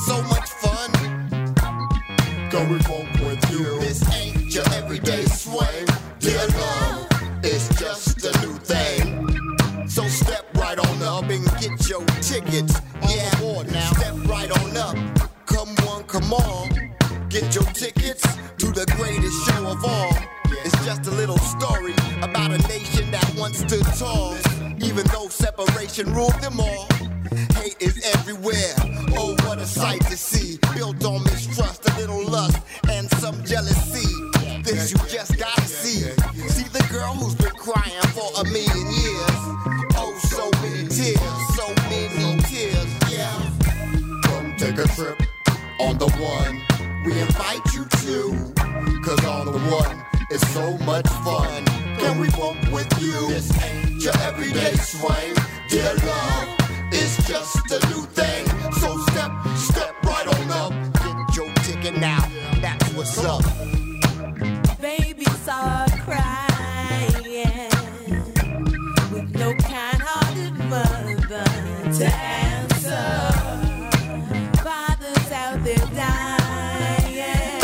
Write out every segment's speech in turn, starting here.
so much fun. Going funk with you. This ain't your everyday swing. Dear love, it's just a new thing. So step right on up and get your tickets. Yeah, board now. Step right on up. Come on. Get your tickets to the greatest show of all. It's just a little story about a nation that once stood tall. Even though separation ruled them all. Hate is everywhere. Oh, what a sight to see. Built on mistrust, a little lust, and some jealousy. This you just gotta see. See the girl who's been crying for a million years. Oh, so many tears, yeah. Come take a trip on the one we invite you to. Cause on the one, it's so much fun. Can we funk with you? This ain't your everyday swing. Dear love, it's just a new thing. So step right on up. Get your ticket now, that's what's up. Babies are crying with no kind-hearted mother to answer. Fathers out there dying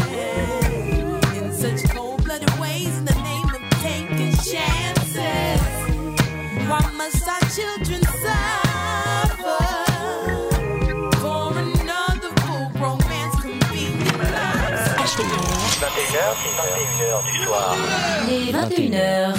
in such cold-blooded ways in the name of taking chances. Why must our children suffer for another full-grown man's convenient life? 21h, c'est 21h du soir. Les 21h.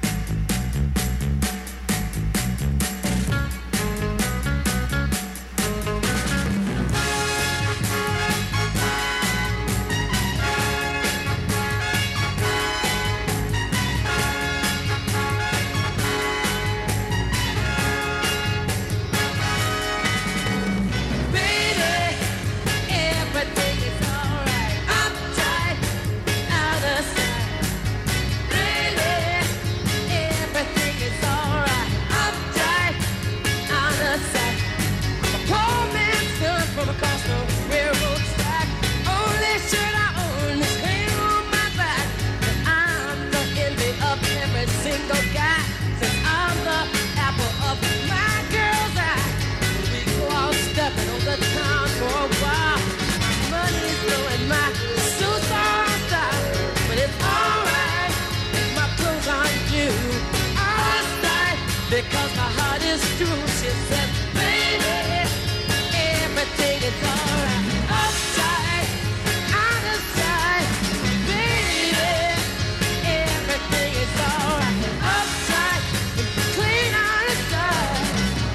Because my heart is true, she said, baby, everything is alright. Upside, out of sight, baby, everything is alright. Upside, clean out of sight.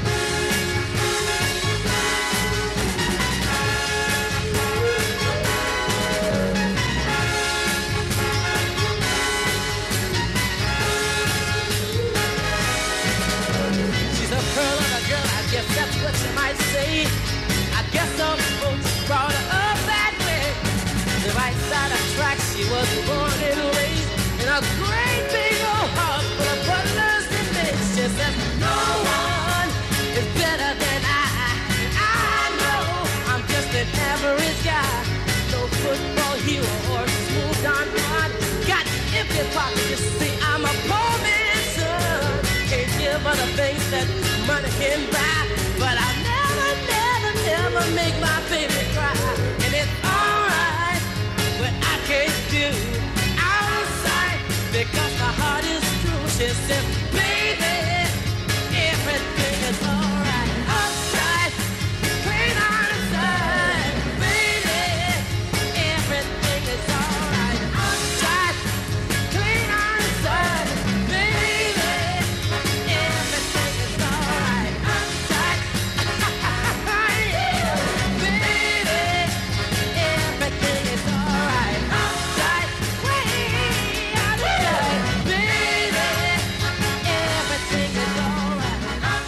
Guess that's what you might say. I guess some folks brought her up that way. The right side of tracks, she was born and raised in a great big old house full of butlers and maids. She says, no one is better than I know I'm just an average guy. No football hero or smooth Don Juan. Got empty pockets, you see, I'm a poor man's son. Can't give her the things that money can buy, but I'll never make my baby cry. And it's alright, but I can't do outside because my heart is true. She said, baby, everything is alright. Outside, clean outside, baby, everything is alright. Outside, clean outside, baby, everything is alright. Outside, yeah, baby, everything is alright. Outside, way outside, baby, everything is alright.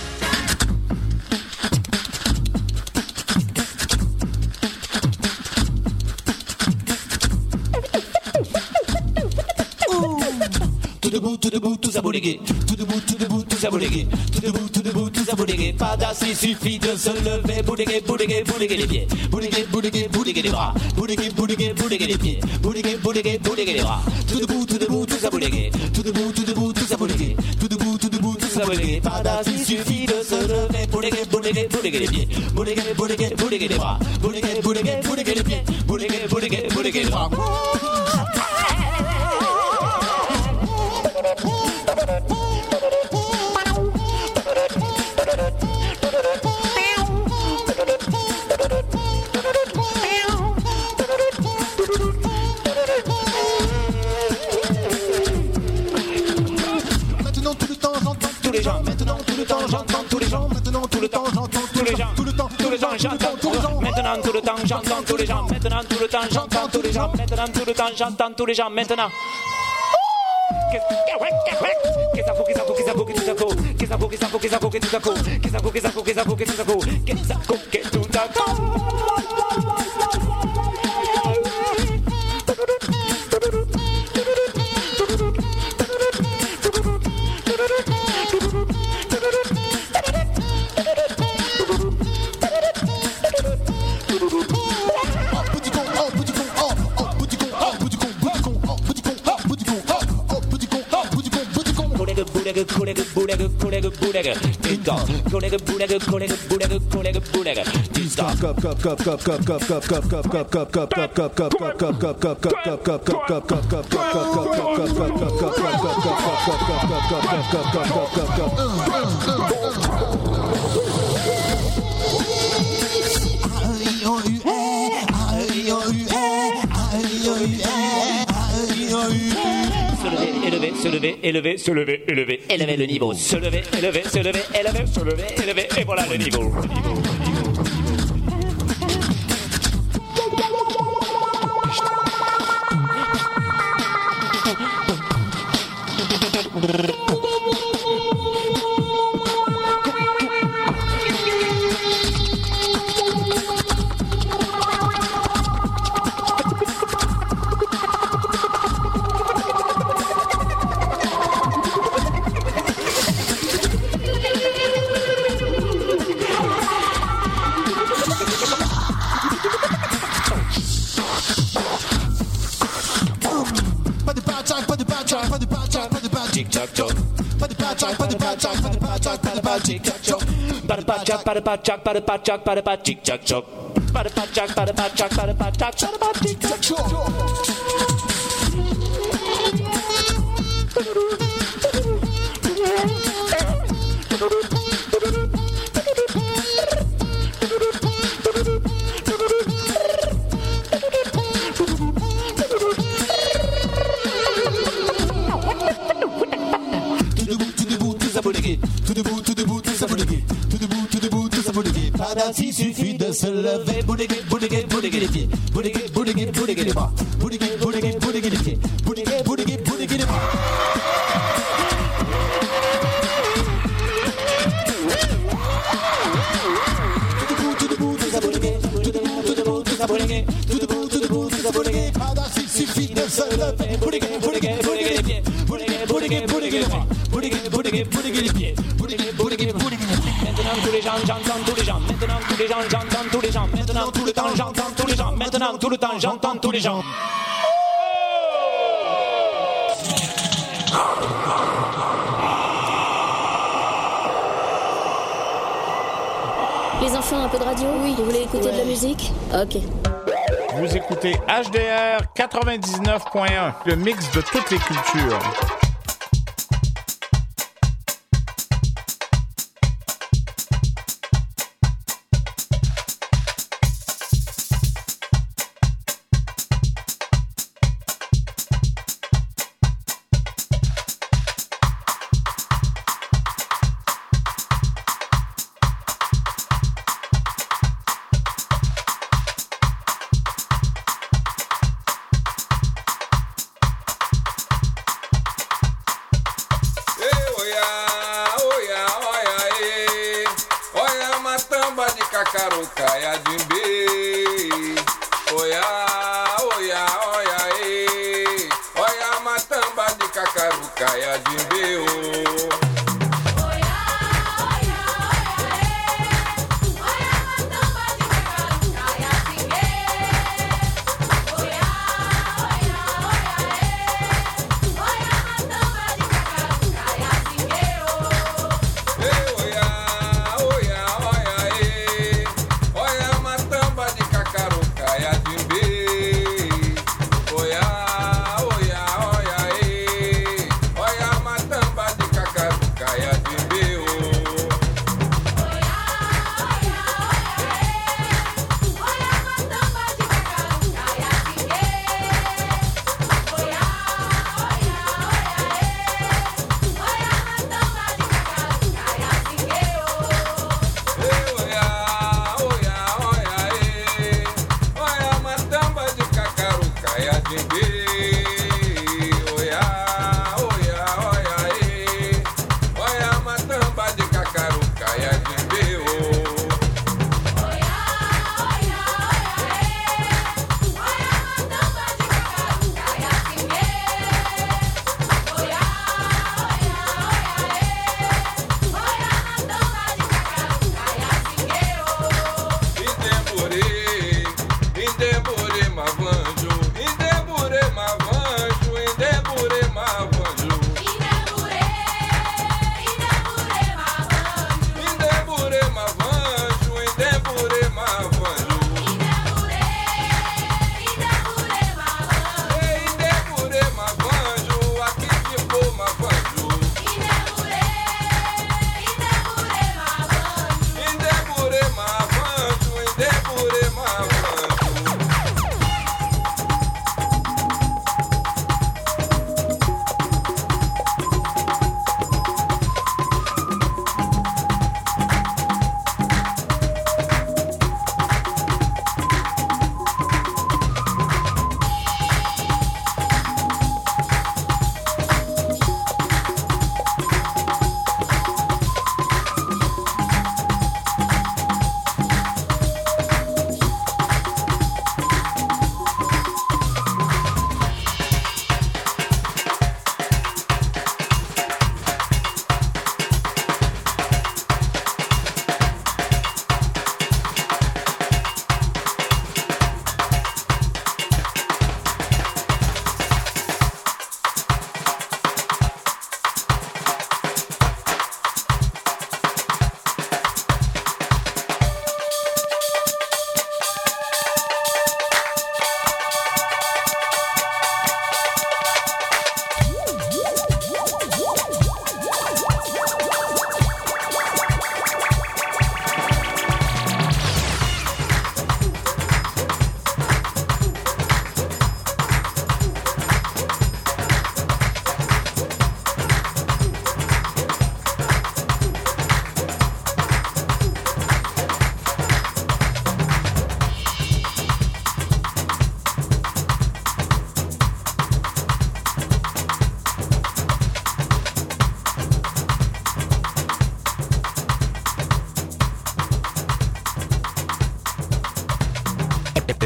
Tout debout, tout aboulégué. Tout debout, tout aboulégué. Tout debout, tout aboulégué. Pas d'assez, il suffit de se lever. Boulégué les pieds. Boulégué les bras. Boulégué les pieds. Boulégué les bras. Tout debout, tout aboulégué. Tout debout, tout aboulégué. Tout debout, tout aboulégué. Pas d'assez, il suffit de se lever. Boulégué boudéguer les pieds, boudéguer, boudéguer, boudéguer les bras, boudéguer, boudéguer, boudéguer les pieds, boudéguer, boudéguer, boudéguer les bras. Maintenant tout le temps j'entends tous les gens. Maintenant tout le temps j'entends tous les gens. Tout le temps, tous les gens j'entends tous les gens. Maintenant tout le temps j'entends tous les gens. Maintenant tout le temps j'entends tous les gens. Maintenant tout le temps j'entends tous les gens. Maintenant. Qu'est-ce ça faut que tout à coup. Qu'est-ce ça faut que tout à coup. Qu'est-ce ça faut que tout à coup. Qu'est-ce ça faut que tout à coup. Qu'est-ce ça faut que tout à coup. Qu'est-ce ça faut que tout à coup. Élever le niveau. Se lever, élever, et voilà le niveau. Il suffit de se lever, boudéguer, boudéguer, boudéguer les pieds, boudéguer, boudéguer, boudéguer les bras, boudéguer, boudéguer, boudéguer les pieds, boudéguer, boudéguer, boudéguer les bras. Tout debout, tout ça boudéguer, tout debout, tout ça boudéguer, tout debout, tout ça boudéguer. Il suffit de se lever, boudéguer, boudéguer, boudéguer les pieds, boudéguer, boudéguer, boudéguer les bras, boudéguer, boudéguer, boudéguer les pieds, boudéguer, boudéguer, boudéguer les pieds. Maintenant tous les gens, j'entends tous les gens. Maintenant tous les gens, j'entends tous les gens. Maintenant tout le temps, j'entends tous les gens. Maintenant tout le temps, j'entends tous les gens. Les enfants, un peu de radio? Oui. Vous voulez écouter de la musique? Ok. Vous écoutez HDR 99.1, le mix de toutes les cultures.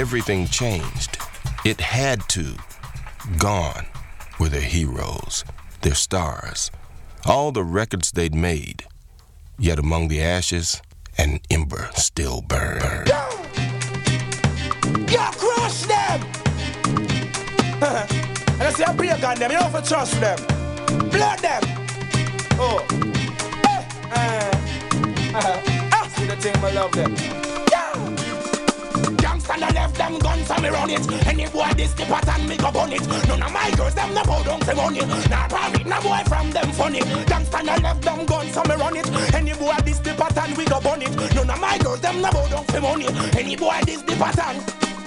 everything changed. It had to. Gone were their heroes, their stars, all the records they'd made. Yet among the ashes, an ember still burned. You crush them! And I say I pray on them, you don't have to trust them. Blood them! Oh. See the thing, I love them. Gangsta no left them guns and me run it. Any boy this the pattern me go bun it. None of my girls them no bow down for money. Nah private no boy from them funny. Gangsta no left them guns and me run it. Any boy this the pattern we go bun it. None of my girls them no bow down for money. Any boy this the pattern.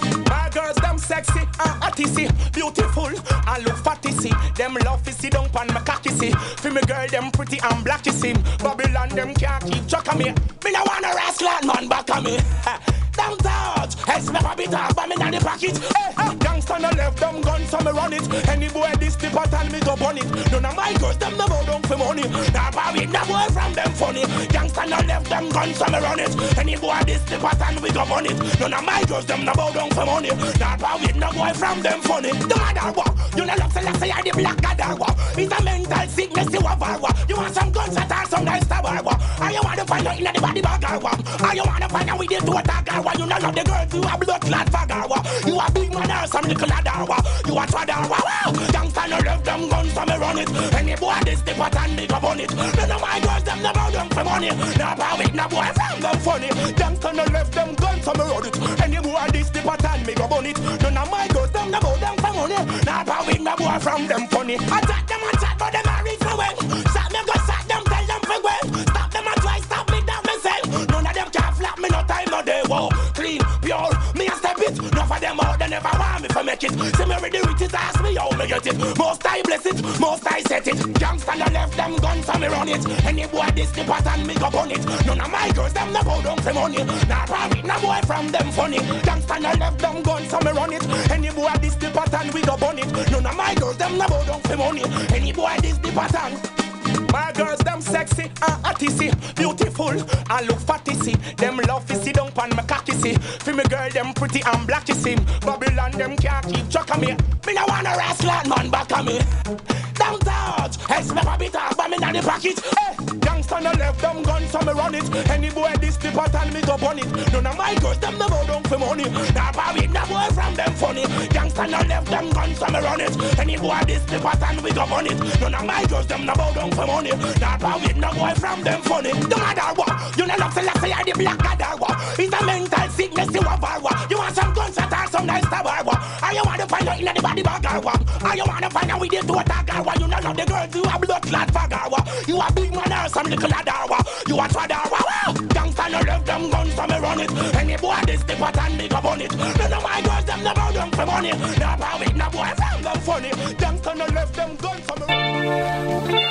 My girls, them sexy and atty, beautiful and look fatty, see. Them love to see down pan my cocky, see. For me girl, them pretty and blacky, see. Babylon, them can't keep track of me. Me no wanna rascal man back of me. Down touch, heads never be talk, but me not the pocket. Gangsta no left them guns, so me run it. Any boy this the pattern, me go bun it. None of my girls, them no bow down for money. Nah, Bobby, no boy from them funny. Gangsta no left them guns, so me run it. Any boy this the pattern, we go bun it. None of my girls, them no bow down for money. Nah, Bobby, no boy from them funny. No matter what, you know love to say I the black gadagua. It's a mental sickness, you a varwa. You want some guns that are some nice tabarwa. Or you want to find out in the body bagarwa. Or you want to find out with it to a tagarwa. You know love the girls, you a blood clot fagarwa. You a big man or some little adarwa. You a tradarwa. Gangsta no left them guns, so me run it. Any boy this the pattern, me go bun it. None of my girls, them no bow down for money. Nah, Bobby, no boy from them funny. Gangsta no left them guns, so me run it. Any boy this the pattern, me go bun it. None of my girls, them no bow down for money. Nah, Bobby, no boy from them funny. Attack them, but them are rich for when. Stop them, go sack them, tell them for when. Stop them and try, stop me down myself. None of them can flap me, no time, no day. Whoa, clean, pure, me a step it. None of them out, they never want me to make it. See me ready with it, ask me how me get it. Most I bless it, most I set it. Gangsta no left them guns, so me run it. Any boy this the pattern, me go bun it. None of my girls, them no bow down for money. Nah, private, no boy from them funny. Gangsta no left them guns, so me run it. Any boy this the pattern, we go bun it. None of my girls, them no bow down for money. Any boy this the pattern. My girls, them sexy and atty, beautiful and look fatty, see. Them love to see down pan my cocky, see. For me girl, them pretty and blacky, see. Babylon, them can't keep track of me. Me no wanna rascal man back of me. Down touch, heads never be talk, but me not the pocket. Gangsta no left them guns, so me run it. Any boy this the pattern, me go bun it. None of my girls, them no bow down for money. Nah, Bobby, no boy from them funny. Gangsta no left them guns, so me run it. Any boy this the pattern, we go bun it. None of my girls, them no bow down for money. Nah, Bobby, no boy from them funny. No matter what, you know love to say I the black gadagua. It's a mental sickness, you a varwa. You want some guns that are some nice tabarwa. Or you want to find out in the body bagarwa. Or you want to find out with it to a tagarwa. You know love the girls, you a blood clot fagarwa. You a big man or some little adarwa. You a tradarwa. Gangsta no left them guns, so me run it. Any boy this the pattern, me go bun it. None of my girls, them no bow down for money. Nah, Bobby, no boy from them funny. Gangsta no left them guns, so me run it.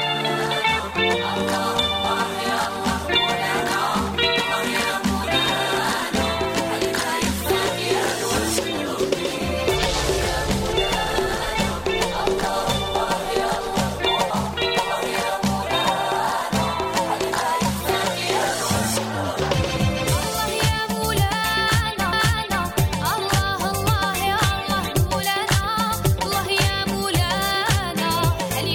الله يا مولانا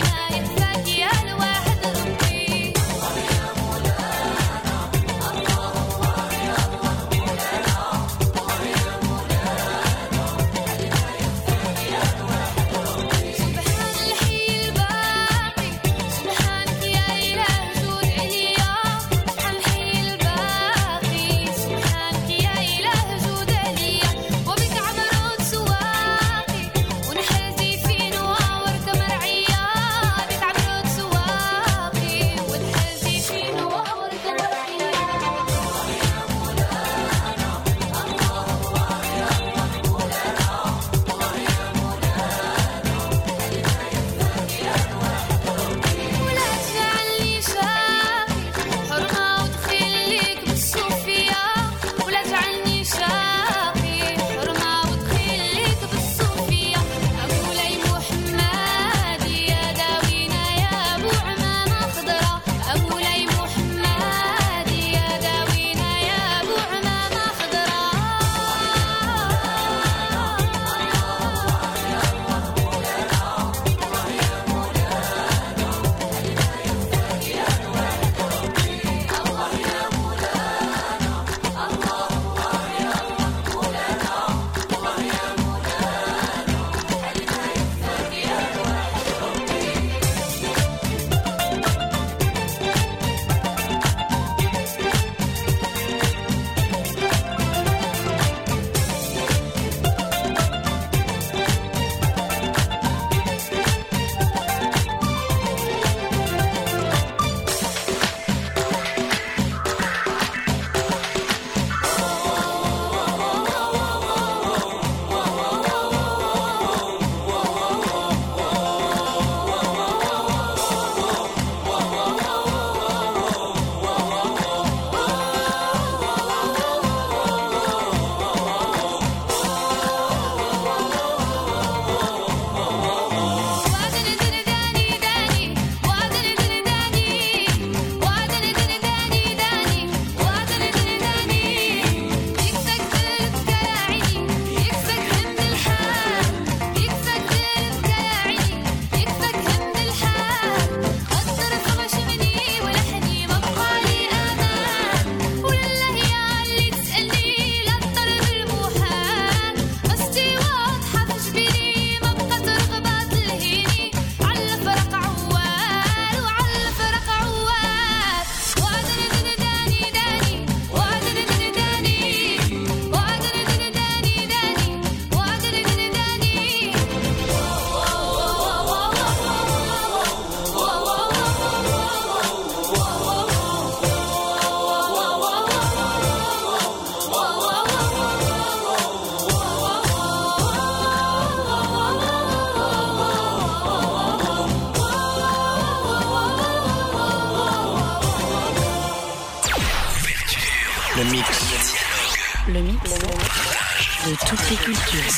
Le mix. Le mix de toutes les cultures.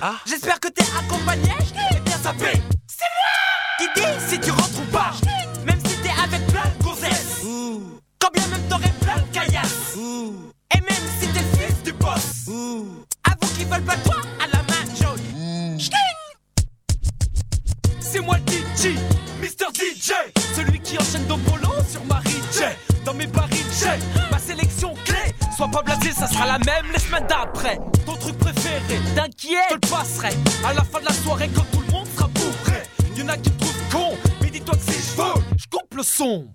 J'espère que t'es accompagné. Eh bien ça fait, c'est moi qui dis si tu rentres ou pas. Même si t'es avec plein de gonzesses, quand bien même t'aurais plein de caillasses, et même si t'es le fils du boss, avoue qu'ils veulent pas toi à la main jaune. C'est moi le DJ, Mr. DJ, celui qui enchaîne dans polo sur Marie J. Dans mes barils J, ma sélection clé. Sois pas blasé, ça sera la même les semaines d'après. Ton truc préféré, t'inquiète, je te le passerai. À la fin de la soirée, quand tout le monde sera bourré. Y'en a qui me trouvent con, mais dis-toi que si je veux, je coupe le son.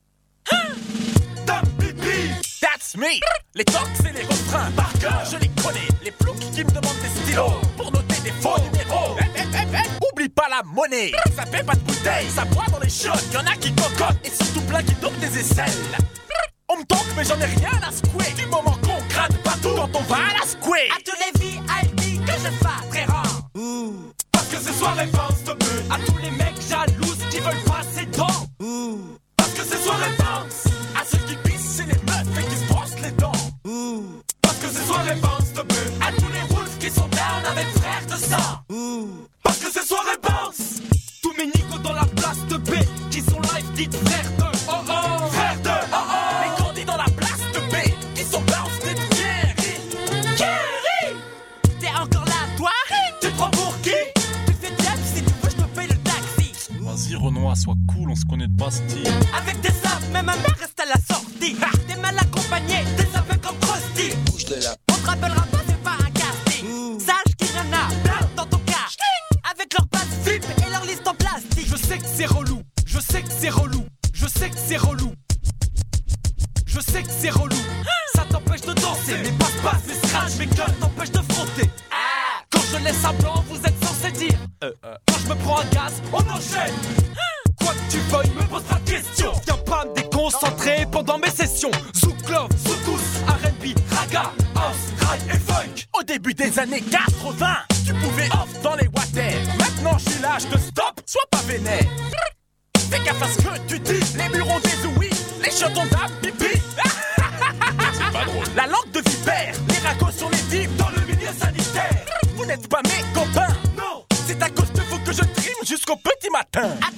Dame pipi, that's me. Les tocs et les refrains, par cœur, je les connais. Les ploucs qui me demandent des stylos pour noter des faux numéros. Oublie pas la monnaie, ça paie pas de bouteille, ça boit dans les shots. Y'en a qui cocotent et surtout plein qui dopent des aisselles. On me toque mais j'en ai rien à secouer. Du moment qu'on gratte partout quand on va à la secouer. À tous les VIP que je fais très rare. Parce que ce soir les fans te butent. À tous les mecs jaloux qui veulent passer dedans. Parce que ce soir les fans. À ceux qui pissent chez les meufs et qui se brossent les dents. Parce que ce soir les fans te butent. À tous les wolves qui sont down avec frères de sang. Parce que ce soir les fans. Tous mes nigos dans la place de B qui sont live dites frères de frères de les grandis dans la place de B qui sont bounce dites Kerry. T'es encore là toi? Tu te prends pour qui? Tu fais diable si tu veux je te paye le taxi. Vas-y Renoir, sois cool, on se connaît de Bastille. Avec des sables, même ma mère reste à la sortie. T'es mal accompagné, t'es avec comme Krusty. Bouge de là. On te rappellera pas, c'est pas un casting. Sache qu'il y en a plein dans ton cas. Avec leur passe flip et leur liste en plastique. Je sais que c'est relou, je sais que c'est relou, je sais que c'est relou. Je sais que c'est relou, ça t'empêche de danser. Mes passe-passe, mes scratch, mes gueules t'empêchent de frotter. Quand je laisse un blanc, vous êtes censé dire quand je me prends un gaz, on enchaîne. Quoi que tu veuilles, me pose pas de questions. Viens pas me déconcentrer pendant mes sessions. Zouk love, secousse, R&B, raga, house, rail et funk. Au début des années 80, tu pouvais off dans les water. Maintenant je suis là, je te stop, sois pas vénère. Fais gaffe à ce que tu dis, les murs ont des ouïes, les chiottes ont d'un pipi. C'est pas drôle. La langue de vipère, les ragots sur les dips dans le milieu sanitaire. Vous n'êtes pas mes copains, non. C'est à cause de vous que je trime jusqu'au petit matin.